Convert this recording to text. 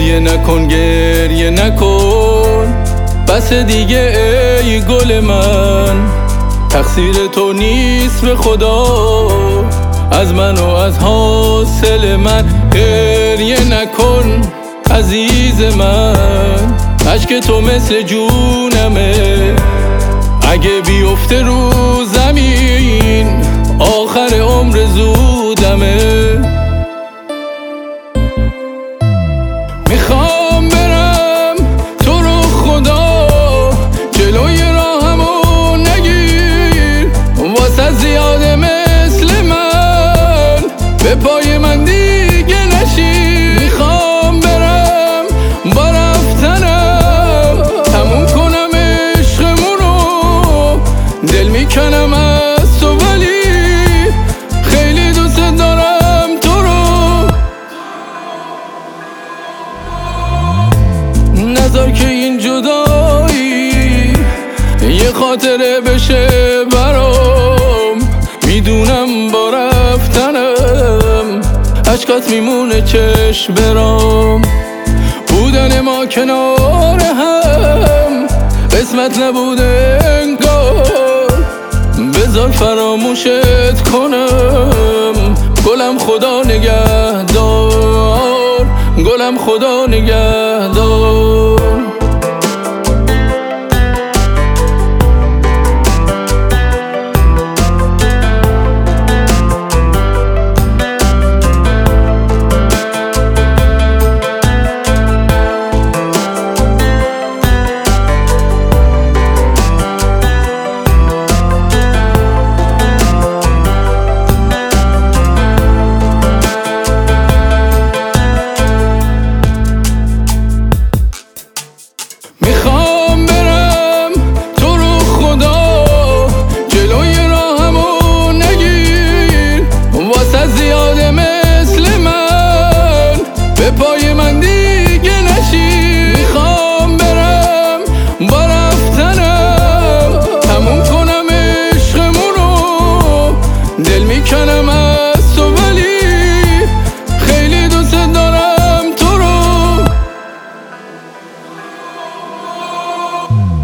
گریه نکن گریه نکن، بس دیگه ای گل من. تقصیر تو نیست به خدا، از من و از حاصل من. گریه نکن عزیز من، اشک تو مثل جونمه. اگه بیفته رو زمین آخر عمر زودمه. میخوام برم تو رو خدا، جلوی راهمو نگیر. واسه زیاده مثل من به پای من دیگه نشیر. میخوام برم با رفتنم تموم کنم عشقمونو. دل میکنم از تو ولی خیلی دوست دارم تو رو. نذار که این جدایی یه خاطره بشه برام. میدونم با رفتنم عشقات میمونه چشم برام. بودن ما کنار هم قسمت نبوده انگار. بذار فراموشت کنم گلم، خدا نگهدار. گلم خدا نگهدار. میخوام برم تو رو خدا، جلوی راهمو نگیر. واسه زیاده مثل من به پای من دیگه نشیر. میخوام برم با رفتنم تموم کنم عشقمونو. دل میکنم از تو ولی خیلی دوست دارم تو رو.